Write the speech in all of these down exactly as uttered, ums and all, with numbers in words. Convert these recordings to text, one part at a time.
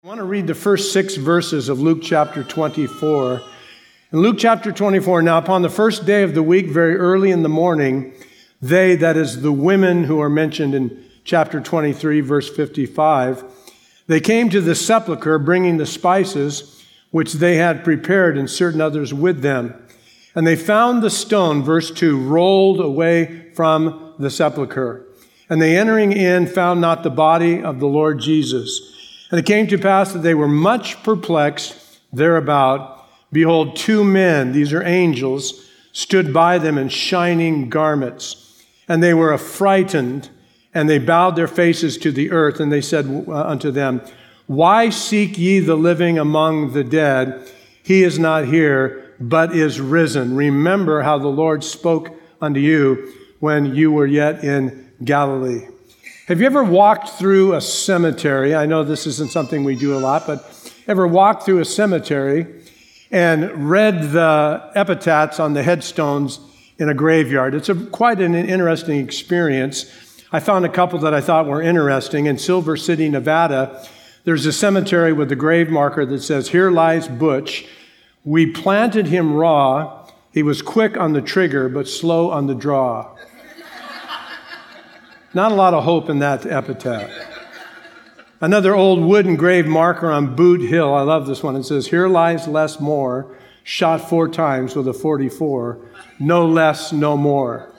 I want to read the first six verses of Luke chapter twenty-four. In Luke chapter twenty-four, now upon the first day of the week, very early in the morning, they, that is the women who are mentioned in chapter twenty-three, verse fifty-five, they came to the sepulchre bringing the spices which they had prepared and certain others with them. And they found the stone, verse two, rolled away from the sepulchre. And they entering in found not the body of the Lord Jesus. And it came to pass that they were much perplexed thereabout. Behold, two men, these are angels, stood by them in shining garments. And they were affrighted, and they bowed their faces to the earth. And they said unto them, Why seek ye the living among the dead? He is not here, but is risen. Remember how the Lord spoke unto you when you were yet in Galilee. Have you ever walked through a cemetery? I know this isn't something we do a lot, but ever walked through a cemetery and read the epitaphs on the headstones in a graveyard? It's a, quite an interesting experience. I found a couple that I thought were interesting. In Silver City, Nevada, there's a cemetery with a grave marker that says, Here lies Butch. We planted him raw. He was quick on the trigger, but slow on the draw. Not a lot of hope in that epitaph. Another old wooden grave marker on Boot Hill. I love this one. It says, Here lies Les Moore, shot four times with a forty-four. No less, no more.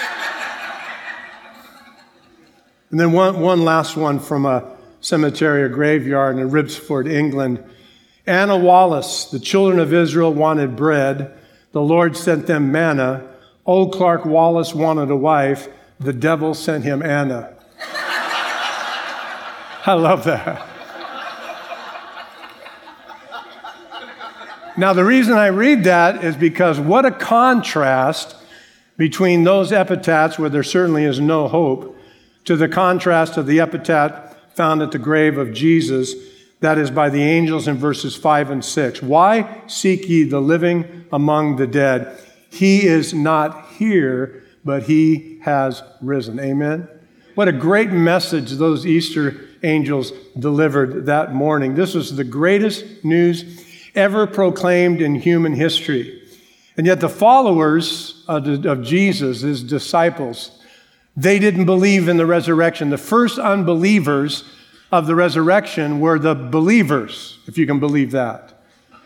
And then one, one last one from a cemetery or graveyard in Ribsford, England. Anna Wallace, the children of Israel wanted bread. The Lord sent them manna. Old Clark Wallace wanted a wife. The devil sent him Anna. I love that. Now, the reason I read that is because what a contrast between those epitaphs where there certainly is no hope to the contrast of the epitaph found at the grave of Jesus, that is by the angels in verses five and six. Why seek ye the living among the dead? He is not here, but he has risen. Amen? What a great message those Easter angels delivered that morning. This was the greatest news ever proclaimed in human history. And yet the followers of Jesus, his disciples, they didn't believe in the resurrection. The first unbelievers of the resurrection were the believers, if you can believe that.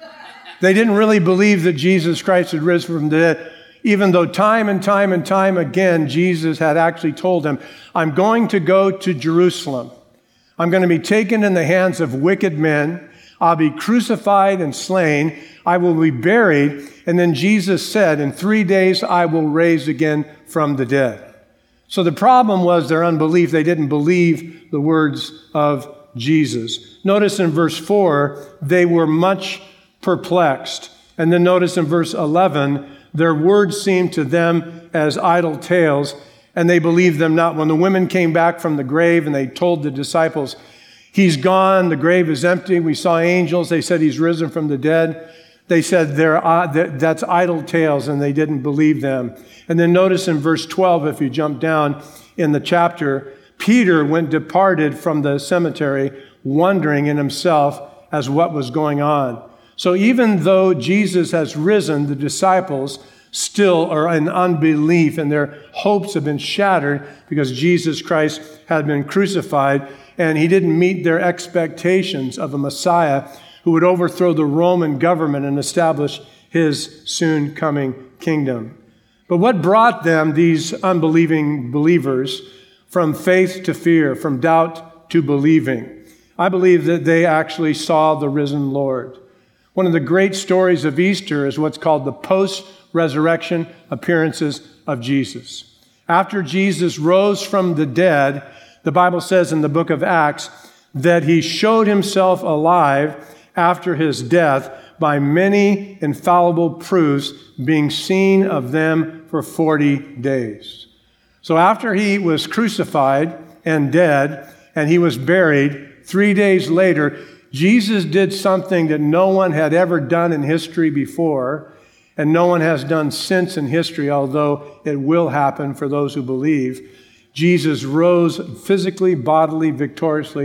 They didn't really believe that Jesus Christ had risen from the dead, even though time and time and time again, Jesus had actually told them, I'm going to go to Jerusalem. I'm going to be taken in the hands of wicked men. I'll be crucified and slain. I will be buried. And then Jesus said, in three days, I will raise again from the dead. So the problem was their unbelief. They didn't believe the words of Jesus. Notice in verse four, they were much perplexed. And then notice in verse eleven, their words seemed to them as idle tales, and they believed them not. When the women came back from the grave and they told the disciples, He's gone, the grave is empty, we saw angels, they said He's risen from the dead. They said they're, uh, that's idle tales, and they didn't believe them. And then notice in verse twelve, if you jump down in the chapter, Peter went departed from the cemetery, wondering in himself as what was going on. So even though Jesus has risen, the disciples still are in unbelief, and their hopes have been shattered because Jesus Christ had been crucified, and he didn't meet their expectations of a Messiah who would overthrow the Roman government and establish his soon coming kingdom. But what brought them, these unbelieving believers, from faith to fear, from doubt to believing? I believe that they actually saw the risen Lord. One of the great stories of Easter is what's called the post-resurrection appearances of Jesus. After Jesus rose from the dead, the Bible says in the book of Acts that he showed himself alive after his death by many infallible proofs, being seen of them for forty days. So after he was crucified and dead, and he was buried, three days later, Jesus did something that no one had ever done in history before, and no one has done since in history, although it will happen for those who believe. Jesus rose physically, bodily, victoriously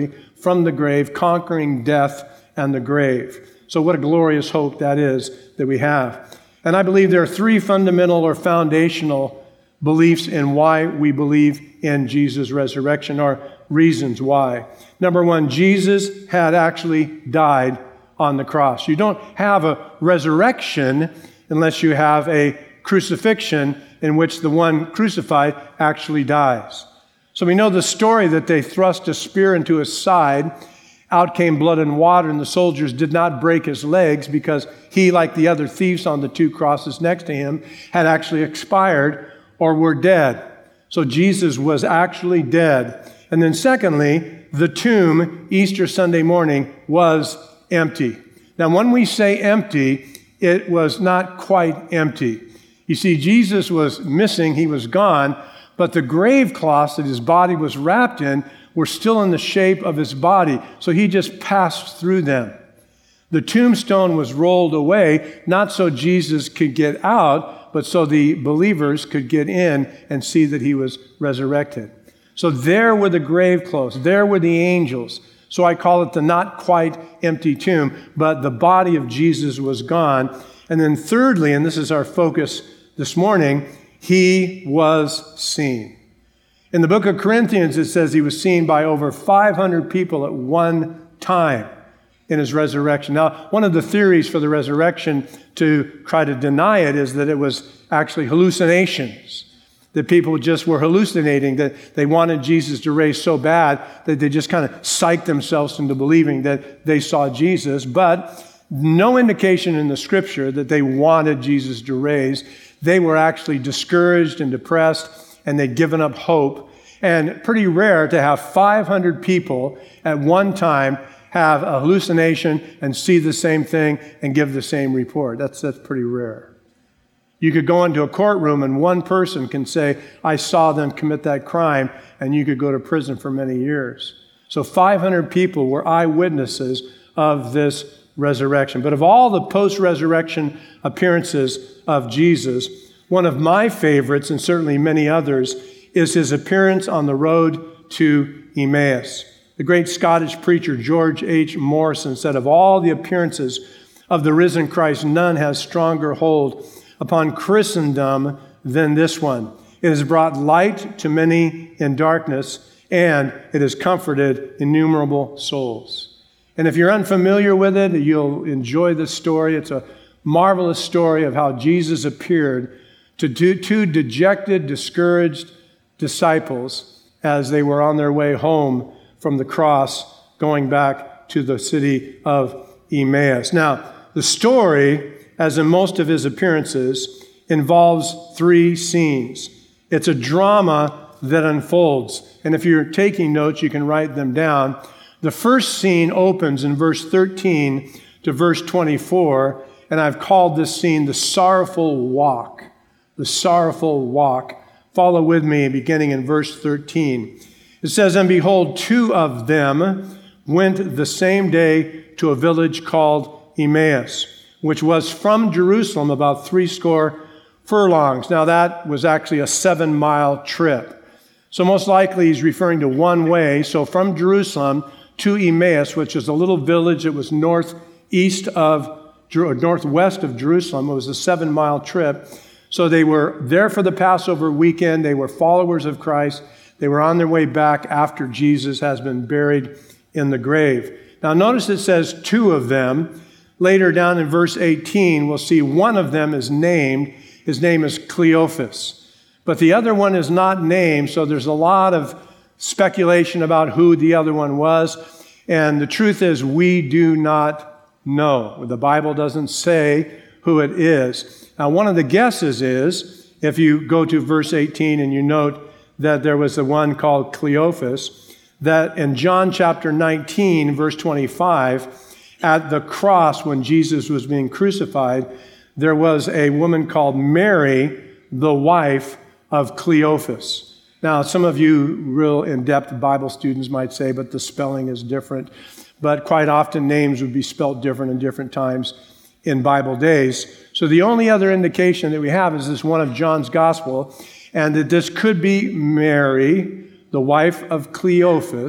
from the grave, conquering death and the grave. So what a glorious hope that is that we have. And I believe there are three fundamental or foundational beliefs in why we believe in Jesus' resurrection, or reasons why. Number one, Jesus had actually died on the cross. You don't have a resurrection unless you have a crucifixion in which the one crucified actually dies. So we know the story that they thrust a spear into his side. Out came blood and water, and the soldiers did not break his legs because he, like the other thieves on the two crosses next to him, had actually expired or were dead. So Jesus was actually dead. And then secondly, the tomb, Easter Sunday morning, was empty. Now, when we say empty, it was not quite empty. You see, Jesus was missing, he was gone, but the grave cloths that his body was wrapped in were still in the shape of his body, so he just passed through them. The tombstone was rolled away, not so Jesus could get out, but so the believers could get in and see that he was resurrected. So there were the grave clothes, there were the angels. So I call it the not quite empty tomb, but the body of Jesus was gone. And then thirdly, and this is our focus this morning, he was seen. In the book of Corinthians, it says he was seen by over five hundred people at one time in his resurrection. Now, one of the theories for the resurrection to try to deny it is that it was actually hallucinations, that people just were hallucinating, that they wanted Jesus to raise so bad that they just kind of psyched themselves into believing that they saw Jesus, but no indication in the scripture that they wanted Jesus to raise. They were actually discouraged and depressed, and they'd given up hope. And pretty rare to have five hundred people at one time have a hallucination and see the same thing and give the same report. That's, that's pretty rare. You could go into a courtroom and one person can say, I saw them commit that crime, and you could go to prison for many years. So five hundred people were eyewitnesses of this resurrection. But of all the post-resurrection appearances of Jesus, one of my favorites, and certainly many others, is his appearance on the road to Emmaus. The great Scottish preacher George H. Morrison said, of all the appearances of the risen Christ, none has stronger hold upon Christendom than this one. It has brought light to many in darkness, and it has comforted innumerable souls. And if you're unfamiliar with it, you'll enjoy this story. It's a marvelous story of how Jesus appeared to two, two dejected, discouraged disciples as they were on their way home from the cross, going back to the city of Emmaus. Now, the story, as in most of his appearances, involves three scenes. It's a drama that unfolds. And if you're taking notes, you can write them down. The first scene opens in verse thirteen to verse twenty-four, and I've called this scene the sorrowful walk. The sorrowful walk. Follow with me, beginning in verse thirteen. It says, and behold, two of them went the same day to a village called Emmaus, which was from Jerusalem about three score furlongs. Now that was actually a seven-mile trip. So most likely he's referring to one way. So from Jerusalem to Emmaus, which is a little village that was northeast of, northwest of Jerusalem. It was a seven-mile trip. So they were there for the Passover weekend. They were followers of Christ. They were on their way back after Jesus has been buried in the grave. Now notice it says two of them. Later down in verse eighteen, we'll see one of them is named. His name is Cleophas. But the other one is not named, so there's a lot of speculation about who the other one was. And the truth is, we do not know. The Bible doesn't say who it is. Now, one of the guesses is, if you go to verse eighteen and you note that there was the one called Cleophas, that in John chapter nineteen, verse twenty-five, at the cross when Jesus was being crucified, there was a woman called Mary, the wife of Cleophas. Now, some of you real in-depth Bible students might say, but the spelling is different. But quite often names would be spelled different in different times in Bible days. So the only other indication that we have is this one of John's gospel, and that this could be Mary, the wife of Cleophas.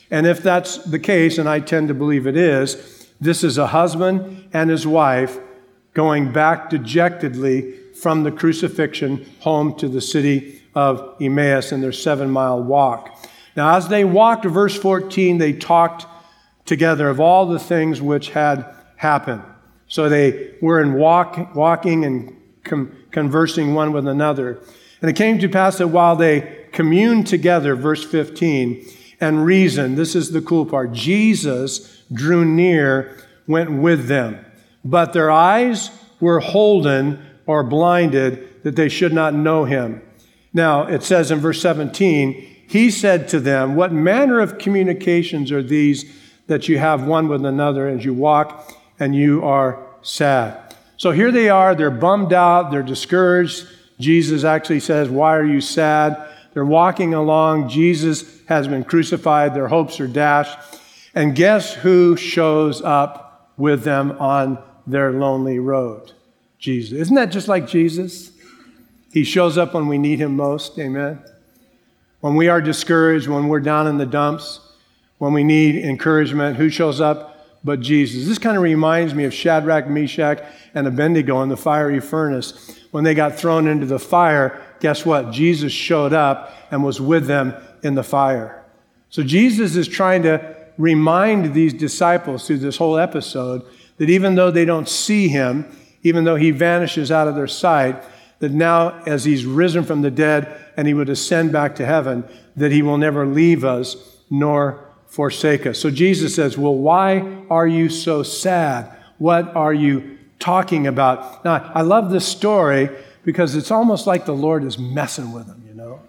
And if that's the case, and I tend to believe it is, this is a husband and his wife going back dejectedly from the crucifixion home to the city of Emmaus in their seven-mile walk. Now, as they walked, verse fourteen, they talked together of all the things which had happened. So they were in walk, walking and com- conversing one with another. And it came to pass that while they communed together, verse fifteen, and reasoned, this is the cool part, Jesus drew near, went with them. But their eyes were holden or blinded that they should not know him. Now, it says in verse seventeen, he said to them, what manner of communications are these that you have one with another as you walk and you are sad? So here they are, they're bummed out, they're discouraged. Jesus actually says, why are you sad? They're walking along, Jesus has been crucified, their hopes are dashed. And guess who shows up with them on their lonely road? Jesus. Isn't that just like Jesus? He shows up when we need him most, amen? When we are discouraged, when we're down in the dumps, when we need encouragement, who shows up but Jesus? This kind of reminds me of Shadrach, Meshach, and Abednego in the fiery furnace. When they got thrown into the fire, guess what? Jesus showed up and was with them in the fire. So Jesus is trying to remind these disciples through this whole episode that even though they don't see him, even though he vanishes out of their sight, that now as he's risen from the dead and he would ascend back to heaven, that he will never leave us nor forsake us. So Jesus says, well, why are you so sad? What are you talking about? Now, I love this story because it's almost like the Lord is messing with them, you know.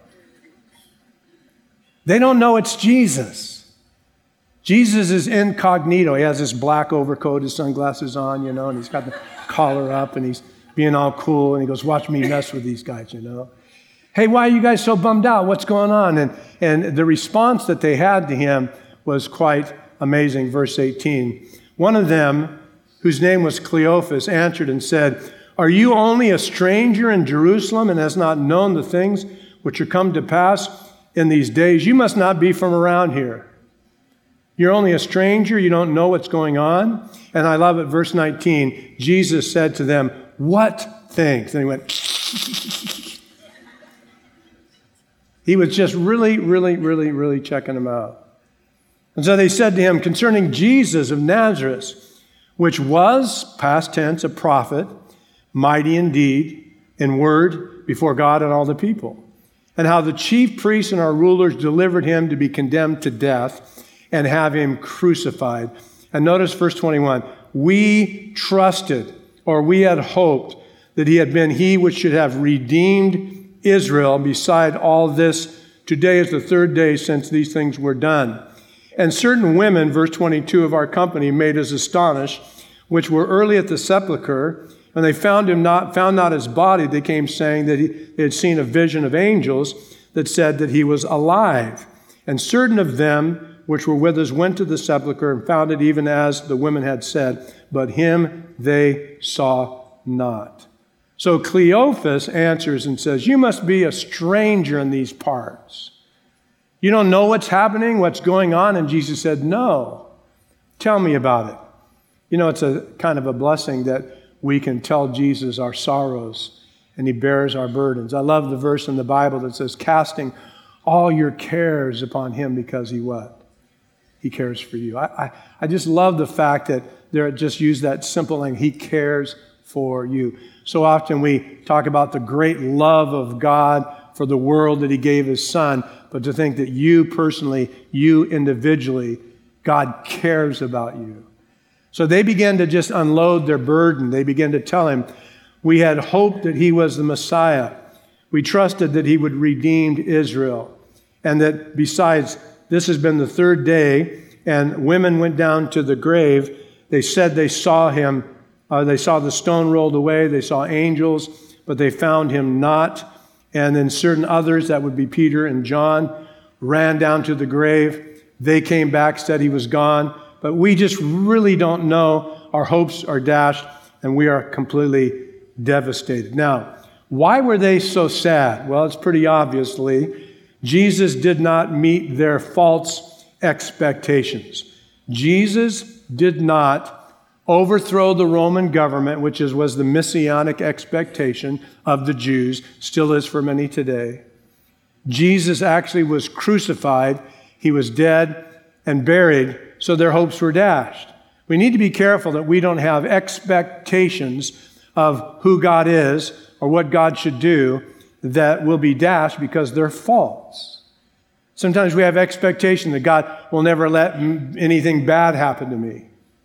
They don't know it's Jesus. Jesus is incognito. He has this black overcoat, his sunglasses on, you know, and he's got the collar up and he's being all cool. And he goes, watch me mess with these guys, you know. Hey, why are you guys so bummed out? What's going on? And, and the response that they had to him was quite amazing. Verse eighteen, one of them, whose name was Cleophas, answered and said, are you only a stranger in Jerusalem and has not known the things which are come to pass in these days? You must not be from around here. You're only a stranger. You don't know what's going on. And I love it. Verse nineteen, Jesus said to them, what things? And he went, he was just really, really, really, really checking them out. And so they said to him, concerning Jesus of Nazareth, which was, past tense, a prophet, mighty in deed, in word, before God and all the people, and how the chief priests and our rulers delivered him to be condemned to death and have him crucified. And notice verse twenty-one, we trusted, or we had hoped, that he had been he which should have redeemed Israel. Beside all this, today is the third day since these things were done. And certain women, verse twenty-two, of our company made us astonished, which were early at the sepulchre, and they found him not, found not his body. They came saying that he, they had seen a vision of angels that said that he was alive. And certain of them which were with us went to the sepulchre and found it even as the women had said, but him they saw not. So Cleophas answers and says, you must be a stranger in these parts. You don't know what's happening, what's going on? And Jesus said, no. Tell me about it. You know, it's a kind of a blessing that we can tell Jesus our sorrows and he bears our burdens. I love the verse in the Bible that says, casting all your cares upon him because he what? He cares for you. I, I, I just love the fact that they're just use that simple thing. He cares for you. So often we talk about the great love of God for the world that he gave his son, but to think that you personally, you individually, God cares about you. So they began to just unload their burden. They began to tell him, we had hoped that he was the Messiah. We trusted that he would redeem Israel. And that besides, this has been the third day, and women went down to the grave. They said they saw him. Uh, they saw the stone rolled away. They saw angels, but they found him not. And then certain others, that would be Peter and John, ran down to the grave. They came back, said he was gone. But we just really don't know. Our hopes are dashed, and we are completely devastated. Now, why were they so sad? Well, it's pretty obviously. Jesus did not meet their faults expectations. Jesus did not overthrow the Roman government, which is, was the messianic expectation of the Jews, still is for many today. Jesus actually was crucified, he was dead and buried, so their hopes were dashed. We need to be careful that we don't have expectations of who God is or what God should do that will be dashed because they're false. Sometimes we have expectation that God will never let anything bad happen to me,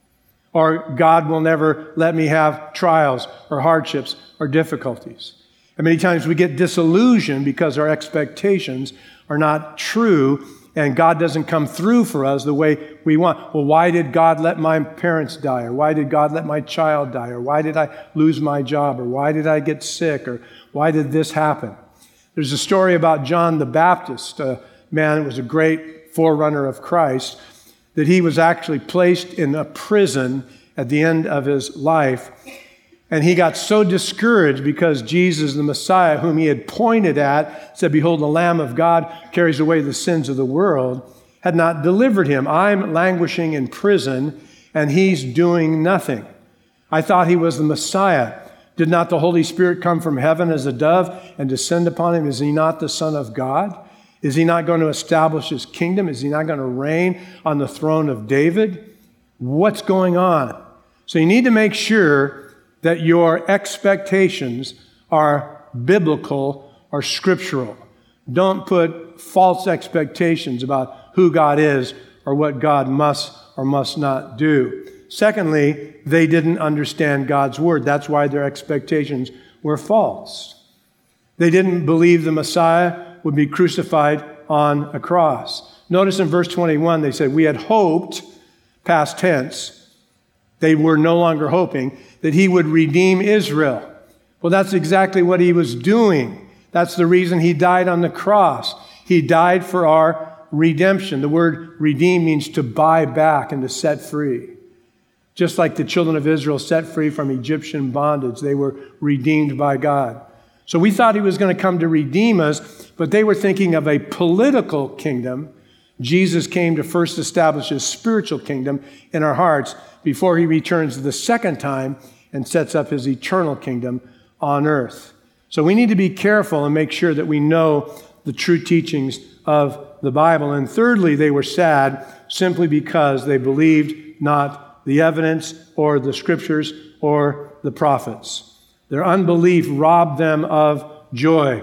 or God will never let me have trials or hardships or difficulties. And many times we get disillusioned because our expectations are not true and God doesn't come through for us the way we want. Well, why did God let my parents die? Or why did God let my child die? Or why did I lose my job? Or why did I get sick? Or why did this happen? There's a story about John the Baptist, a man who was a great forerunner of Christ, that he was actually placed in a prison at the end of his life. And he got so discouraged because Jesus, the Messiah, whom he had pointed at, said, "Behold, the Lamb of God carries away the sins of the world," had not delivered him. I'm languishing in prison, and he's doing nothing. I thought he was the Messiah. Did not the Holy Spirit come from heaven as a dove and descend upon him? Is he not the Son of God? Is he not going to establish his kingdom? Is he not going to reign on the throne of David? What's going on? So you need to make sure that your expectations are biblical or scriptural. Don't put false expectations about who God is or what God must or must not do. Secondly, they didn't understand God's word. That's why their expectations were false. They didn't believe the Messiah would be crucified on a cross. Notice in verse twenty-one, they said, "We had hoped," past tense, they were no longer hoping, that he would redeem Israel. Well, that's exactly what he was doing. That's the reason he died on the cross. He died for our redemption. The word redeem means to buy back and to set free. Just like the children of Israel set free from Egyptian bondage, they were redeemed by God. So we thought he was going to come to redeem us, but they were thinking of a political kingdom. Jesus came to first establish his spiritual kingdom in our hearts before he returns the second time and sets up his eternal kingdom on earth. So we need to be careful and make sure that we know the true teachings of the Bible. And thirdly, they were sad simply because they believed not the evidence or the scriptures or the prophets. Their unbelief robbed them of joy.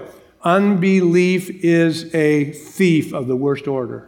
Unbelief is a thief of the worst order.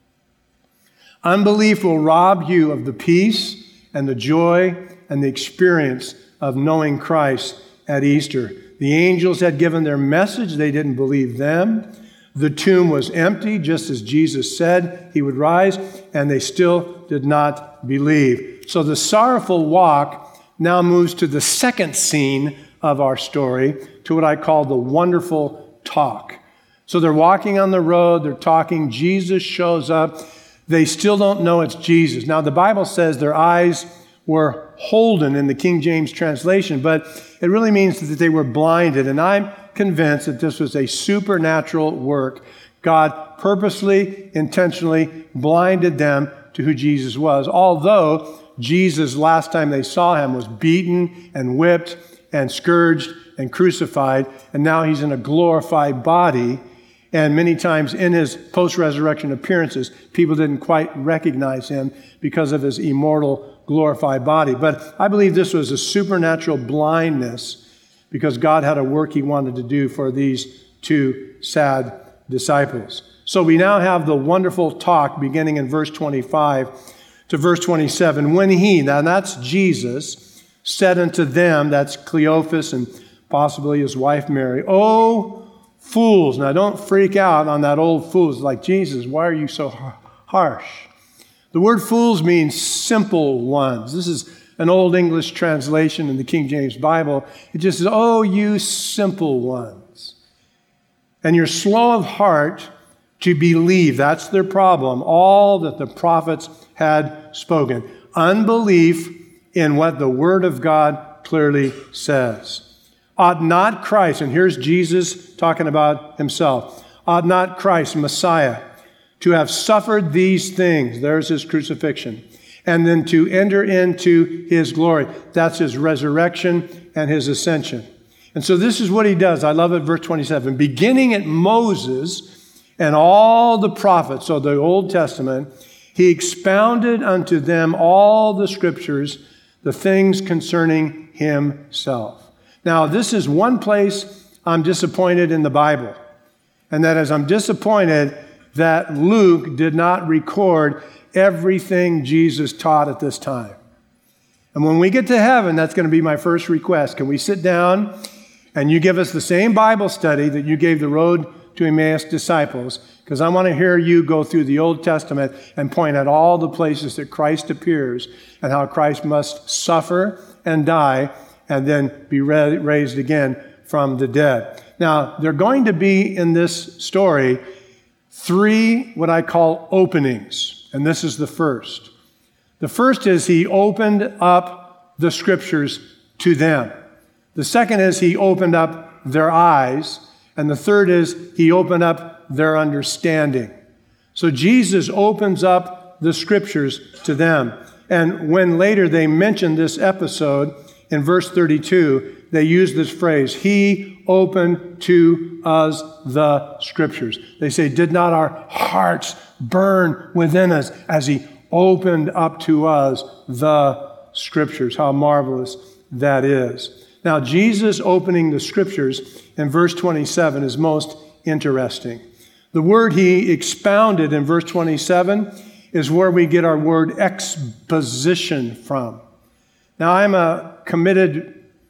Unbelief will rob you of the peace and the joy and the experience of knowing Christ at Easter. The angels had given their message. They didn't believe them. The tomb was empty, just as Jesus said he would rise, and they still did not believe. So the sorrowful walk now moves to the second scene of our story, to what I call the wonderful talk. So they're walking on the road, they're talking, Jesus shows up. They still don't know it's Jesus. Now, the Bible says their eyes were holden in the King James translation, but it really means that they were blinded. And I'm convinced that this was a supernatural work. God purposely, intentionally blinded them to who Jesus was. Although Jesus, last time they saw him, was beaten and whipped and scourged and crucified, and now he's in a glorified body. And many times in his post-resurrection appearances, people didn't quite recognize him because of his immortal, glorified body. But I believe this was a supernatural blindness because God had a work he wanted to do for these two sad disciples. So we now have the wonderful talk beginning in verse twenty-five to verse twenty-seven. When he, now that's Jesus, said unto them, that's Cleophas and possibly his wife Mary, "Oh, fools." Now, don't freak out on that old fools like, "Jesus, why are you so harsh?" The word fools means simple ones. This is an old English translation in the King James Bible. It just says, "Oh, you simple ones. And you're slow of heart to believe." That's their problem. All that the prophets had spoken. Unbelief in what the Word of God clearly says. "Ought not Christ," and here's Jesus talking about himself, "ought not Christ, Messiah, to have suffered these things, there's his crucifixion, and then to enter into his glory. That's his resurrection and his ascension. And so this is what he does. I love it, verse twenty-seven. Beginning at Moses and all the prophets, so the Old Testament, he expounded unto them all the scriptures, the things concerning himself. Now, this is one place I'm disappointed in the Bible. And that is, I'm disappointed that Luke did not record everything Jesus taught at this time. And when we get to heaven, that's going to be my first request. Can we sit down and you give us the same Bible study that you gave the Road to Emmaus disciples? Because I want to hear you go through the Old Testament and point out all the places that Christ appears and how Christ must suffer and die and then be raised again from the dead. Now, there are going to be in this story three what I call openings, and this is the first. The first is he opened up the scriptures to them. The second is he opened up their eyes, and the third is he opened up their understanding. So Jesus opens up the scriptures to them. And when later they mention this episode in verse thirty-two, they use this phrase, he opened to us the scriptures. They say, did not our hearts burn within us as he opened up to us the scriptures? How marvelous that is. Now, Jesus opening the scriptures in verse twenty-seven is most interesting. The word he expounded in verse twenty-seven is where we get our word exposition from. Now, I'm a committed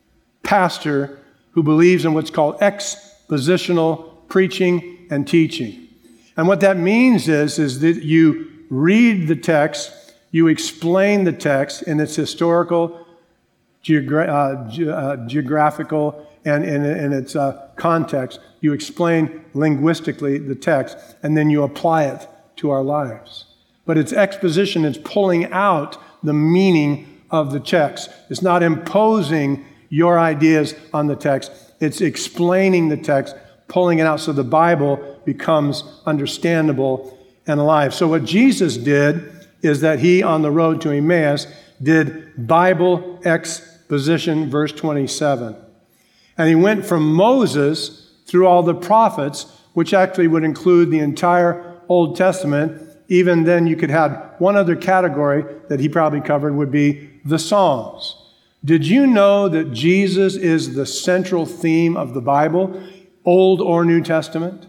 pastor who believes in what's called expositional preaching and teaching. And what that means is, is that you read the text, you explain the text in its historical, geogra- uh, ge- uh, geographical, and in, in its uh, context. You explain linguistically the text, and then you apply it to our lives. But it's exposition, it's pulling out the meaning of the text. It's not imposing your ideas on the text. It's explaining the text, pulling it out so the Bible becomes understandable and alive. So what Jesus did is that he, on the road to Emmaus, did Bible exposition, verse twenty-seven. And he went from Moses through all the prophets, which actually would include the entire Old Testament. Even then, you could have one other category that he probably covered would be the Psalms. Did you know that Jesus is the central theme of the Bible, Old or New Testament?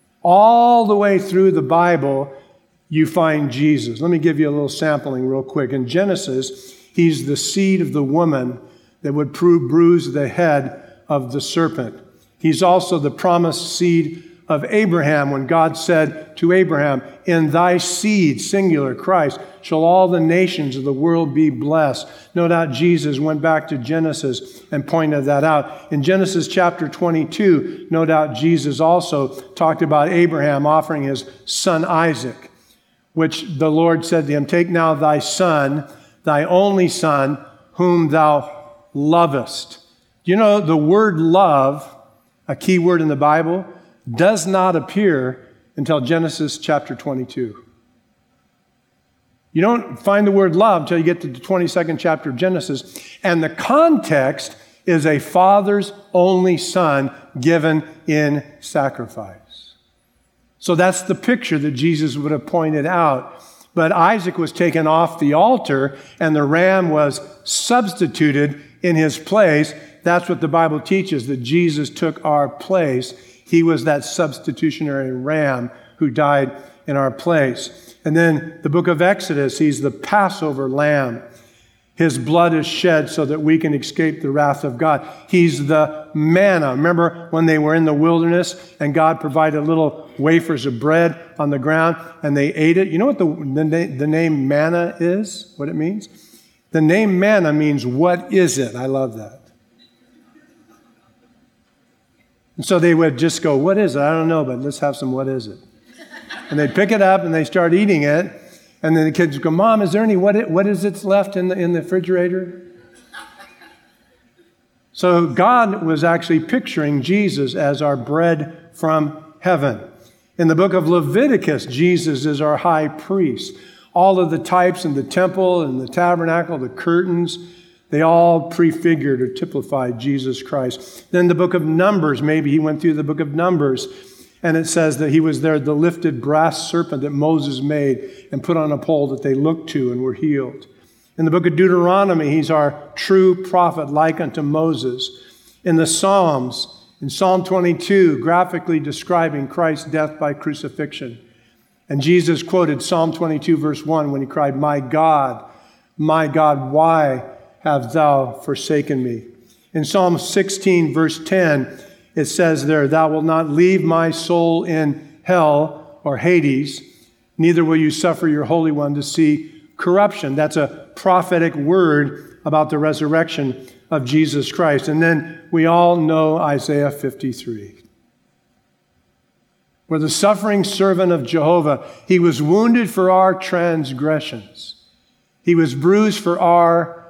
All the way through the Bible, you find Jesus. Let me give you a little sampling real quick. In Genesis, he's the seed of the woman that would bruise the head of the serpent. He's also the promised seed of Abraham when God said to Abraham, in thy seed, singular, Christ, shall all the nations of the world be blessed. No doubt Jesus went back to Genesis and pointed that out. In Genesis chapter twenty-two, no doubt Jesus also talked about Abraham offering his son Isaac, which the Lord said to him, take now thy son, thy only son, whom thou lovest. You know, the word love, a key word in the Bible, does not appear until Genesis chapter twenty-two. You don't find the word love until you get to the twenty-second chapter of Genesis. And the context is a father's only son given in sacrifice. So that's the picture that Jesus would have pointed out. But Isaac was taken off the altar and the ram was substituted in his place. That's what the Bible teaches, that Jesus took our place. He was that substitutionary ram who died in our place. And then the book of Exodus, he's the Passover lamb. His blood is shed so that we can escape the wrath of God. He's the manna. Remember when they were in the wilderness and God provided little wafers of bread on the ground and they ate it? You know what the, the, the name manna is? What it means? The name manna means, what is it? I love that. And so they would just go, what is it? I don't know, but let's have some what is it. And they'd pick it up and they start eating it. And then the kids go, Mom, is there any what, it, what is it left in the, in the refrigerator? So God was actually picturing Jesus as our bread from heaven. In the book of Leviticus, Jesus is our high priest. All of the types in the temple and the tabernacle, the curtains, they all prefigured or typified Jesus Christ. Then the book of Numbers, maybe he went through the book of Numbers, and it says that he was there, the lifted brass serpent that Moses made and put on a pole that they looked to and were healed. In the book of Deuteronomy, he's our true prophet like unto Moses. In the Psalms, in Psalm twenty-two, graphically describing Christ's death by crucifixion. And Jesus quoted Psalm twenty-two, verse one, when he cried, "My God, my God, why have thou forsaken me?" In Psalm sixteen, verse ten, it says there, "Thou wilt not leave my soul in hell," or Hades, "neither will you suffer your Holy One to see corruption." That's a prophetic word about the resurrection of Jesus Christ. And then we all know Isaiah fifty-three. Where the suffering servant of Jehovah, he was wounded for our transgressions. He was bruised for our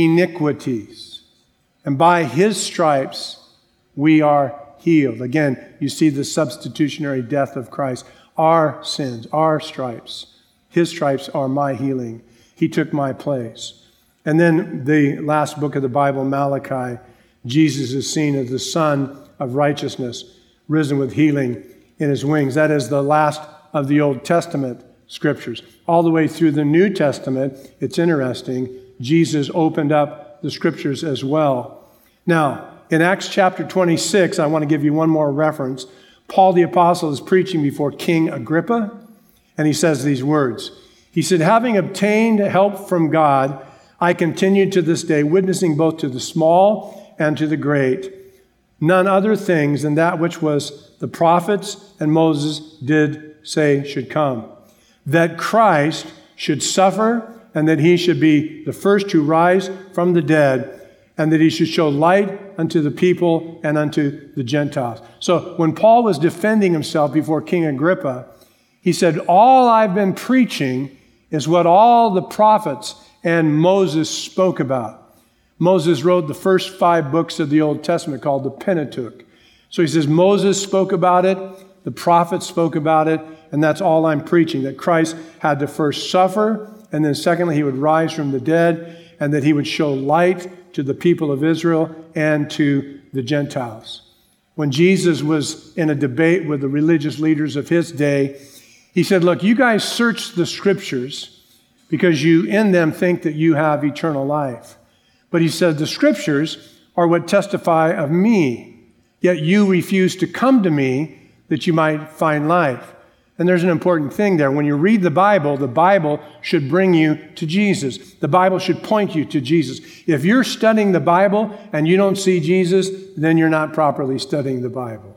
iniquities. And by his stripes, we are healed. Again, you see the substitutionary death of Christ. Our sins, our stripes. His stripes are my healing. He took my place. And then the last book of the Bible, Malachi, Jesus is seen as the Son of righteousness, risen with healing in his wings. That is the last of the Old Testament scriptures. All the way through the New Testament, it's interesting, Jesus opened up the scriptures as well. Now, in Acts chapter twenty-six, I want to give you one more reference. Paul the Apostle is preaching before King Agrippa, and he says these words. He said, "Having obtained help from God, I continue to this day, witnessing both to the small and to the great, none other things than that which was the prophets and Moses did say should come, that Christ should suffer and that he should be the first to rise from the dead, and that he should show light unto the people and unto the Gentiles." So when Paul was defending himself before King Agrippa, he said, all I've been preaching is what all the prophets and Moses spoke about. Moses wrote the first five books of the Old Testament called the Pentateuch. So he says, Moses spoke about it, the prophets spoke about it, and that's all I'm preaching, that Christ had to first suffer, and then secondly, he would rise from the dead, and that he would show light to the people of Israel and to the Gentiles. When Jesus was in a debate with the religious leaders of his day, he said, look, you guys search the scriptures because you in them think that you have eternal life. But he said, the scriptures are what testify of me, yet you refuse to come to me that you might find life. And there's an important thing there. When you read the Bible, the Bible should bring you to Jesus. The Bible should point you to Jesus. If you're studying the Bible and you don't see Jesus, then you're not properly studying the Bible.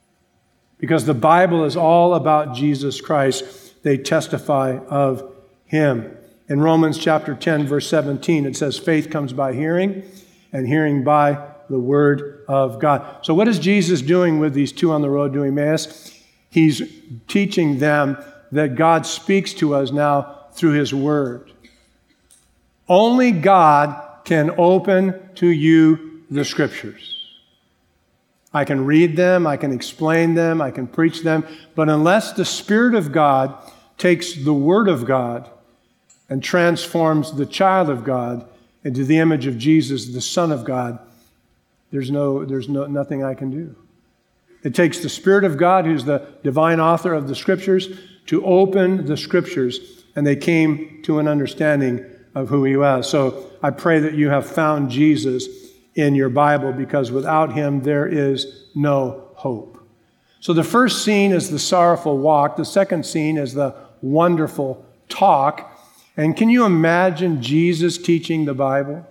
Because the Bible is all about Jesus Christ. They testify of him. In Romans chapter ten, verse seventeen, it says, faith comes by hearing, and hearing by the word of God. So what is Jesus doing with these two on the road to Emmaus? He's teaching them that God speaks to us now through his word. Only God can open to you the scriptures. I can read them, I can explain them, I can preach them, but unless the Spirit of God takes the word of God and transforms the child of God into the image of Jesus, the Son of God, there's no, there's no, nothing I can do. It takes the Spirit of God, who's the divine author of the Scriptures, to open the Scriptures, and they came to an understanding of who he was. So I pray that you have found Jesus in your Bible, because without him there is no hope. So the first scene is the sorrowful walk. The second scene is the wonderful talk. And can you imagine Jesus teaching the Bible?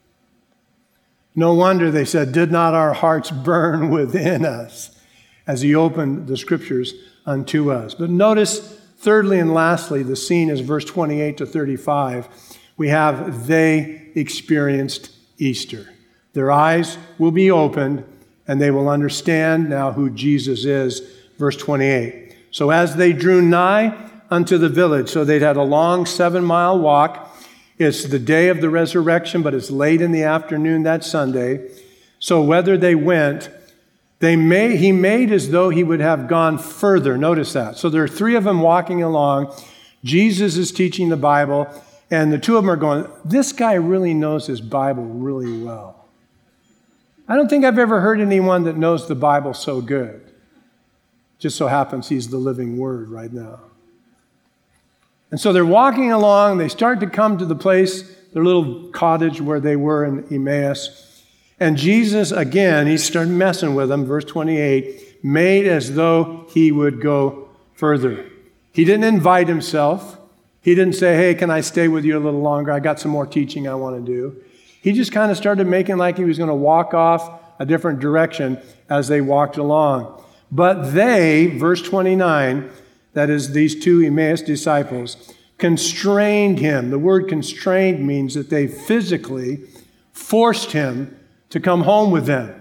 No wonder they said, did not our hearts burn within us as he opened the scriptures unto us? But notice, thirdly and lastly, the scene is verse twenty-eight to thirty-five. We have, they experienced Easter. Their eyes will be opened and they will understand now who Jesus is. Verse twenty-eight. So as they drew nigh unto the village, so they'd had a long seven-mile walk. It's the day of the resurrection, but it's late in the afternoon that Sunday. So whether they went, They made, he made as though he would have gone further. Notice that. So there are three of them walking along. Jesus is teaching the Bible, and the two of them are going, this guy really knows his Bible really well. I don't think I've ever heard anyone that knows the Bible so good. Just so happens he's the living word right now. And so they're walking along. They start to come to the place, their little cottage where they were in Emmaus. And Jesus, again, he started messing with them, verse twenty-eight, made as though he would go further. He didn't invite himself. He didn't say, hey, can I stay with you a little longer? I got some more teaching I want to do. He just kind of started making like he was going to walk off a different direction as they walked along. But they, verse twenty-nine, that is these two Emmaus disciples, constrained him. The word constrained means that they physically forced him to come home with them.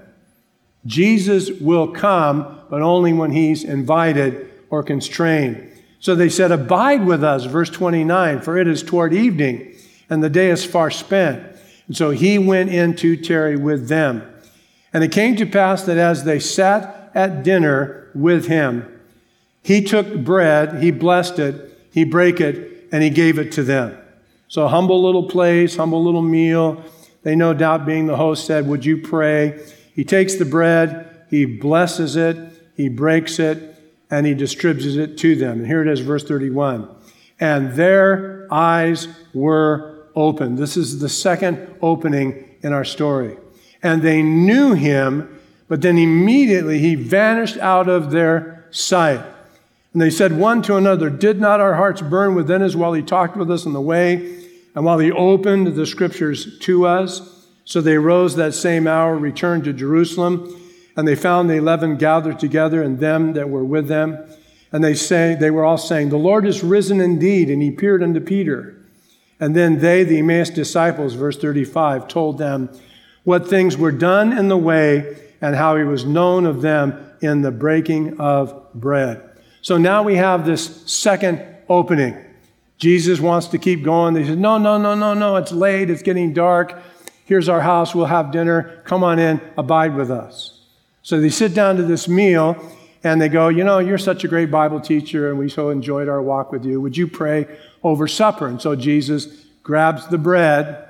Jesus will come, but only when he's invited or constrained. So they said, abide with us, verse twenty-nine, for it is toward evening, and the day is far spent. And so he went in to tarry with them. And it came to pass that as they sat at dinner with him, he took bread, he blessed it, he brake it, and he gave it to them. So a humble little place, humble little meal. They no doubt, being the host, said, would you pray? He takes the bread, he blesses it, he breaks it, and he distributes it to them. And here it is, verse thirty-one. And their eyes were open. This is the second opening in our story. And they knew him, but then immediately he vanished out of their sight. And they said one to another, did not our hearts burn within us while he talked with us on the way, and while he opened the scriptures to us? So they rose that same hour, returned to Jerusalem, and they found the eleven gathered together and them that were with them. And they say, they were all saying, the Lord is risen indeed, and he appeared unto Peter. And then they, the Emmaus disciples, verse thirty-five, told them what things were done in the way and how he was known of them in the breaking of bread. So now we have this second opening. Jesus wants to keep going. They said, no, no, no, no, no, it's late, it's getting dark. Here's our house, we'll have dinner. Come on in, abide with us. So they sit down to this meal, and they go, you know, you're such a great Bible teacher, and we so enjoyed our walk with you. Would you pray over supper? And so Jesus grabs the bread,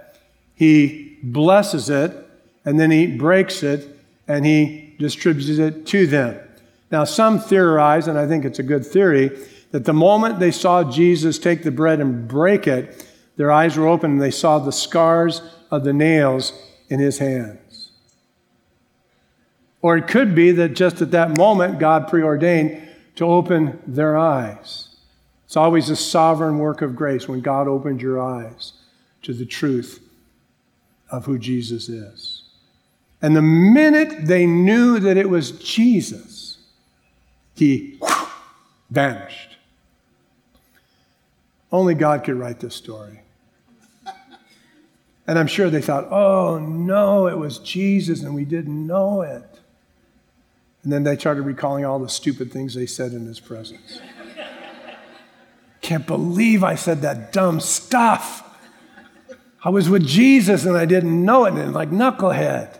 he blesses it, and then he breaks it, and he distributes it to them. Now, some theorize, and I think it's a good theory, that the moment they saw Jesus take the bread and break it, their eyes were open and they saw the scars of the nails in his hands. Or it could be that just at that moment, God preordained to open their eyes. It's always a sovereign work of grace when God opens your eyes to the truth of who Jesus is. And the minute they knew that it was Jesus, he whew, vanished. Only God could write this story. And I'm sure they thought, oh no, it was Jesus and we didn't know it. And then they started recalling all the stupid things they said in his presence. Can't believe I said that dumb stuff. I was with Jesus and I didn't know it, and like knucklehead.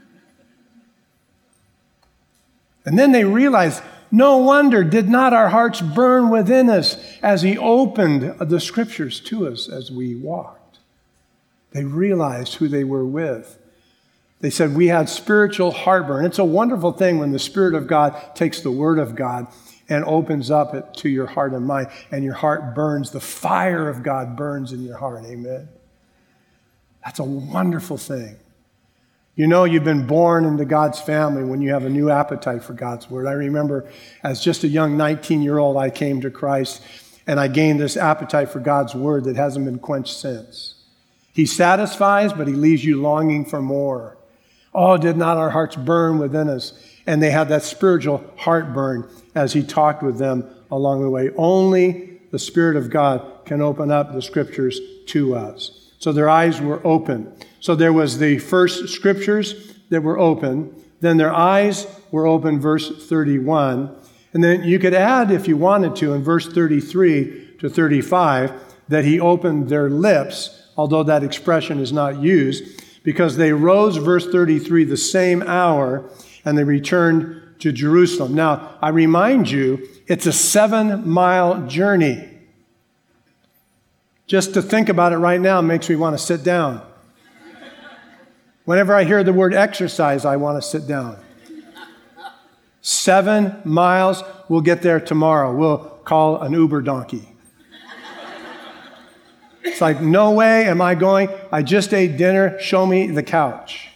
And then they realized, no wonder did not our hearts burn within us as he opened the scriptures to us as we walked. They realized who they were with. They said we had spiritual heartburn. It's a wonderful thing when the Spirit of God takes the Word of God and opens up it to your heart and mind, and your heart burns. The fire of God burns in your heart. Amen. That's a wonderful thing. You know you've been born into God's family when you have a new appetite for God's Word. I remember as just a young nineteen-year-old, I came to Christ, and I gained this appetite for God's Word that hasn't been quenched since. He satisfies, but he leaves you longing for more. Oh, did not our hearts burn within us? And they had that spiritual heartburn as he talked with them along the way. Only the Spirit of God can open up the scriptures to us. So their eyes were open. So there was the first scriptures that were open. Then their eyes were open, verse thirty-one. And then you could add, if you wanted to, in verse thirty-three to thirty-five, that he opened their lips, although that expression is not used, because they rose, verse thirty-three, the same hour, and they returned to Jerusalem. Now, I remind you, it's a seven-mile journey. Just to think about it right now makes me want to sit down. Whenever I hear the word exercise, I want to sit down. Seven miles, we'll get there tomorrow. We'll call an Uber donkey. It's like, no way am I going. I just ate dinner. Show me the couch.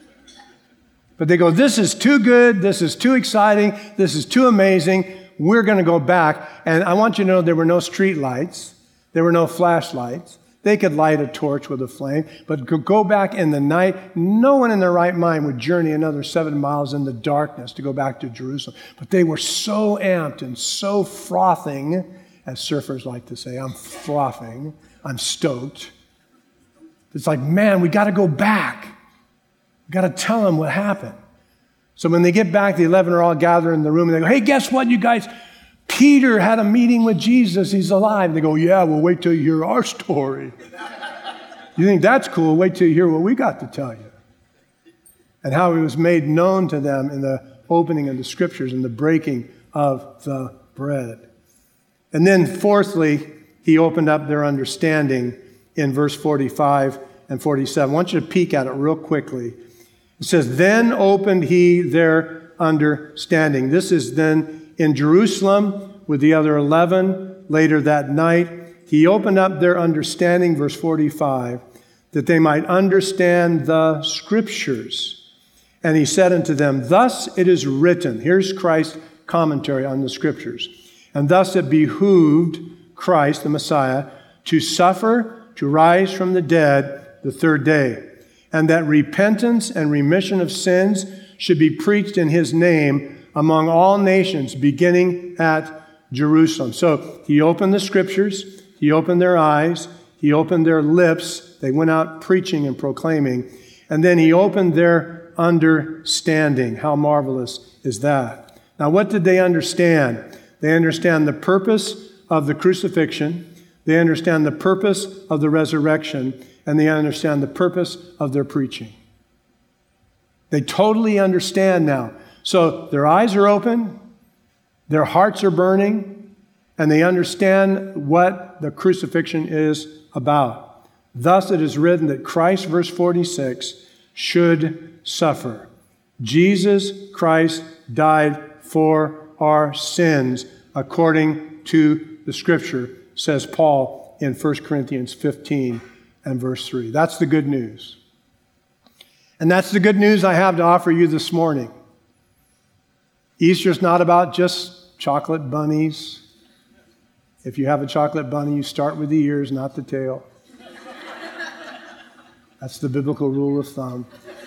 But they go, this is too good. This is too exciting. This is too amazing. We're going to go back. And I want you to know there were no street lights. There were no flashlights. They could light a torch with a flame, but go back in the night. No one in their right mind would journey another seven miles in the darkness to go back to Jerusalem. But they were so amped and so frothing, as surfers like to say, I'm frothing, I'm stoked. It's like, man, we got to go back. We got to tell them what happened. So when they get back, the eleven are all gathered in the room, and they go, hey, guess what, you guys? Peter had a meeting with Jesus. He's alive. They go, yeah, well, wait till you hear our story. You think that's cool? Wait till you hear what we got to tell you. And how it was made known to them in the opening of the scriptures and the breaking of the bread. And then fourthly, he opened up their understanding in verse forty-five and forty-seven. I want you to peek at it real quickly. It says, then opened he their understanding. This is then in Jerusalem with the other eleven later that night. He opened up their understanding, verse forty-five, that they might understand the scriptures. And he said unto them, thus it is written. Here's Christ's commentary on the scriptures. And thus it behooved Christ, the Messiah, to suffer, to rise from the dead the third day, and that repentance and remission of sins should be preached in his name among all nations, beginning at Jerusalem. So he opened the scriptures, he opened their eyes, he opened their lips. They went out preaching and proclaiming. And then he opened their understanding. How marvelous is that? Now, what did they understand? They understand the purpose of the crucifixion. They understand the purpose of the resurrection. And they understand the purpose of their preaching. They totally understand now. So their eyes are open, their hearts are burning, and they understand what the crucifixion is about. Thus it is written that Christ, verse forty-six, should suffer. Jesus Christ died for our sins according to the Scripture, says Paul in First Corinthians fifteen and verse three. That's the good news. And that's the good news I have to offer you this morning. Easter's not about just chocolate bunnies. If you have a chocolate bunny, you start with the ears, not the tail. That's the biblical rule of thumb.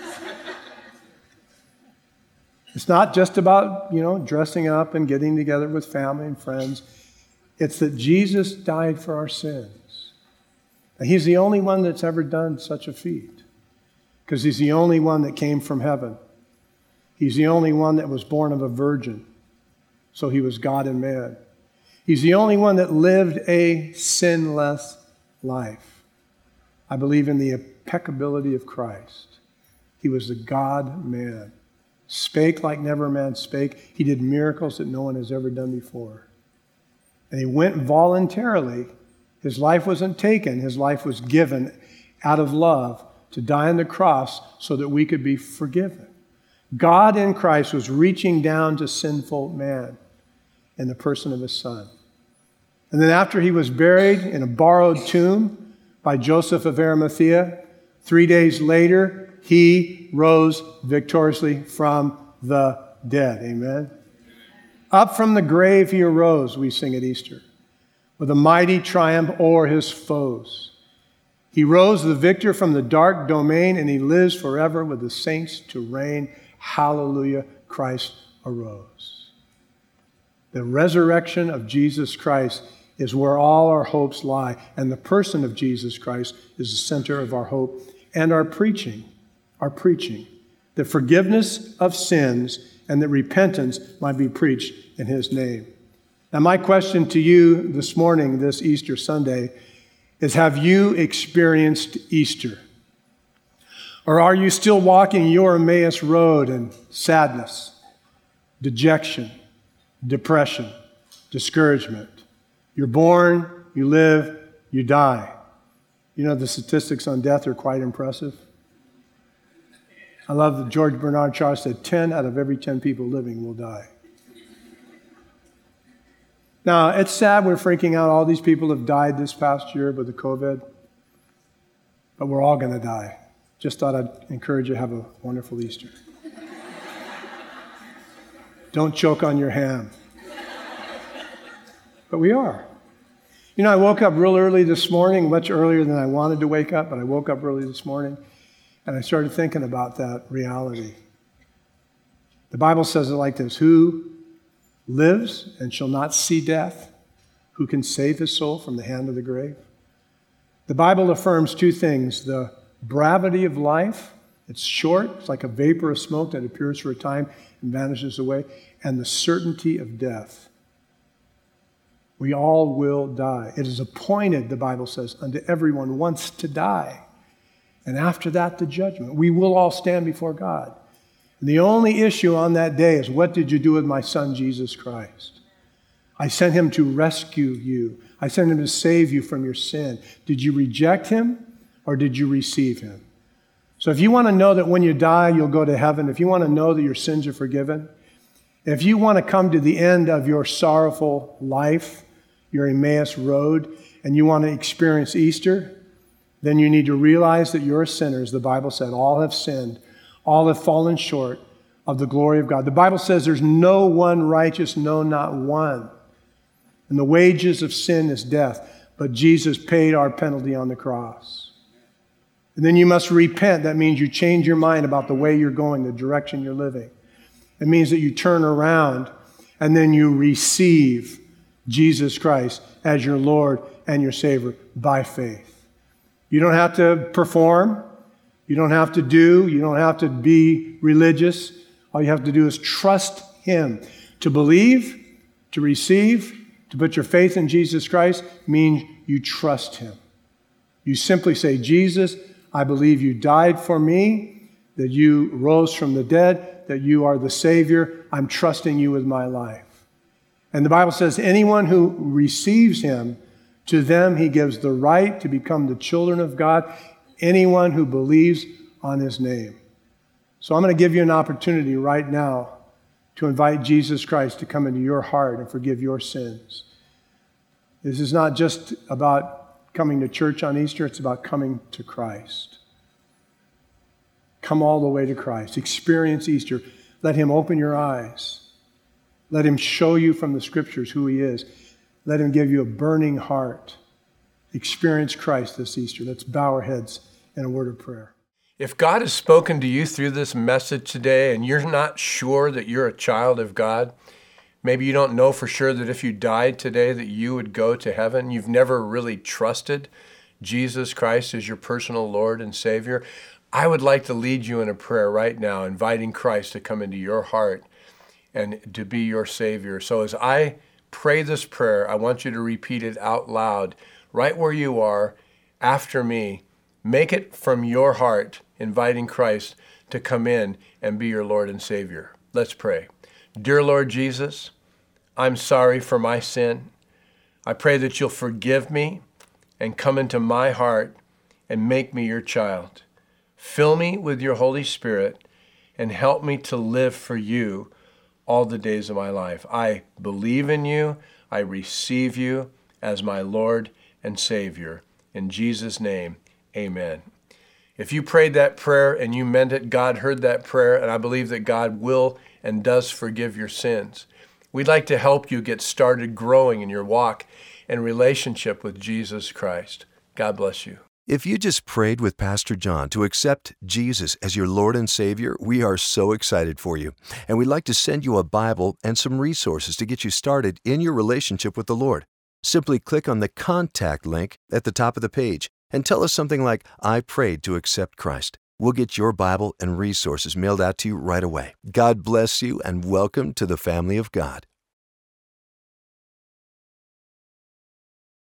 It's not just about, you know, dressing up and getting together with family and friends. It's that Jesus died for our sins. And he's the only one that's ever done such a feat, because he's the only one that came from heaven. He's the only one that was born of a virgin, so he was God and man. He's the only one that lived a sinless life. I believe in the impeccability of Christ. He was the God-man. Spake like never man spake. He did miracles that no one has ever done before. And he went voluntarily. His life wasn't taken. His life was given out of love to die on the cross so that we could be forgiven. God in Christ was reaching down to sinful man in the person of his Son. And then after he was buried in a borrowed tomb by Joseph of Arimathea, three days later, he rose victoriously from the dead. Amen? Up from the grave he arose, we sing at Easter, with a mighty triumph o'er his foes. He rose the victor from the dark domain, and he lives forever with the saints to reign. Hallelujah, Christ arose. The resurrection of Jesus Christ is where all our hopes lie, and the person of Jesus Christ is the center of our hope and our preaching, our preaching. The forgiveness of sins and that repentance might be preached in his name. Now, my question to you this morning, this Easter Sunday, is have you experienced Easter? Or are you still walking your Emmaus road in sadness, dejection, depression, discouragement? You're born, you live, you die. You know, the statistics on death are quite impressive. I love that George Bernard Shaw said ten out of every ten people living will die. Now, it's sad we're freaking out. All these people have died this past year with the COVID, but we're all going to die. Just thought I'd encourage you to have a wonderful Easter. Don't choke on your ham. But we are. You know, I woke up real early this morning, much earlier than I wanted to wake up, but I woke up early this morning, and I started thinking about that reality. The Bible says it like this: who lives and shall not see death? Who can save his soul from the hand of the grave? The Bible affirms two things: the brevity of life, it's short, it's like a vapor of smoke that appears for a time and vanishes away, and the certainty of death. We all will die. It is appointed, the Bible says, unto everyone once to die. And after that, the judgment. We will all stand before God. And the only issue on that day is, what did you do with my son, Jesus Christ? I sent him to rescue you. I sent him to save you from your sin. Did you reject him or did you receive him? So if you want to know that when you die, you'll go to heaven, if you want to know that your sins are forgiven, if you want to come to the end of your sorrowful life, your Emmaus road, and you want to experience Easter, then you need to realize that you're a sinner. As the Bible said, all have sinned. All have fallen short of the glory of God. The Bible says there's no one righteous, no, not one. And the wages of sin is death, but Jesus paid our penalty on the cross. And then you must repent. That means you change your mind about the way you're going, the direction you're living. It means that you turn around and then you receive Jesus Christ as your Lord and your Savior by faith. You don't have to perform. You don't have to do. You don't have to be religious. All you have to do is trust Him. To believe, to receive, to put your faith in Jesus Christ means you trust Him. You simply say, Jesus, I believe you died for me, that you rose from the dead, that you are the Savior. I'm trusting you with my life. And the Bible says anyone who receives Him, to them He gives the right to become the children of God, anyone who believes on His name. So I'm going to give you an opportunity right now to invite Jesus Christ to come into your heart and forgive your sins. This is not just about coming to church on Easter, it's about coming to Christ. Come all the way to Christ. Experience Easter. Let Him open your eyes. Let Him show you from the Scriptures who He is. Let Him give you a burning heart. Experience Christ this Easter. Let's bow our heads in a word of prayer. If God has spoken to you through this message today and you're not sure that you're a child of God, maybe you don't know for sure that if you died today that you would go to heaven, you've never really trusted Jesus Christ as your personal Lord and Savior, I would like to lead you in a prayer right now, inviting Christ to come into your heart and to be your Savior. So as I pray this prayer, I want you to repeat it out loud, right where you are, after me. Make it from your heart, inviting Christ to come in and be your Lord and Savior. Let's pray. Dear Lord Jesus, I'm sorry for my sin. I pray that you'll forgive me and come into my heart and make me your child. Fill me with your Holy Spirit and help me to live for you all the days of my life. I believe in you. I receive you as my Lord and Savior. In Jesus' name, amen. If you prayed that prayer and you meant it, God heard that prayer, and I believe that God will and does forgive your sins. We'd like to help you get started growing in your walk and relationship with Jesus Christ. God bless you. If you just prayed with Pastor John to accept Jesus as your Lord and Savior, we are so excited for you. And we'd like to send you a Bible and some resources to get you started in your relationship with the Lord. Simply click on the contact link at the top of the page and tell us something like, I prayed to accept Christ. We'll get your Bible and resources mailed out to you right away. God bless you and welcome to the family of God.